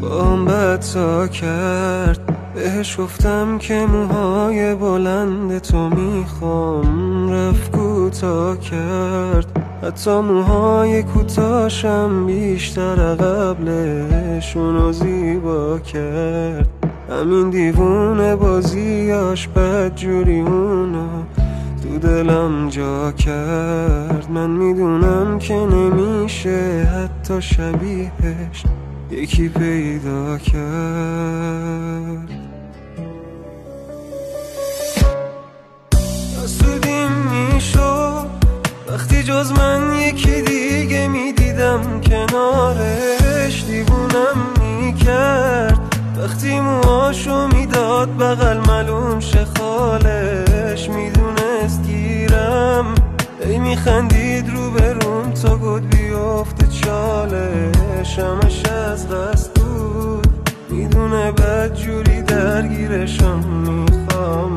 با هم بدتا کرد. بهش گفتم که موهای بلند تو میخوام، رفت کوتا کرد. حتی موهای کوتاشم بیشتر قبلشونو زیبا کرد. همین دیوونه بازیاش بدجوری اونو تو دلم جا کرد. من میدونم که نمیشه حتی شبیهش یکی پیدا کرد. حسودیم میشد وقتی جز من یکی دیگه میدیدم کنارش. دیوونم میکرد وقتی موهاشو میداد بغل ملوم شه خالش. میدونست گیرم ای میخندید رو بروم تا گود بیفته چالش. همش از قصد بود میدونه بدجوری درگیرشم میخوام.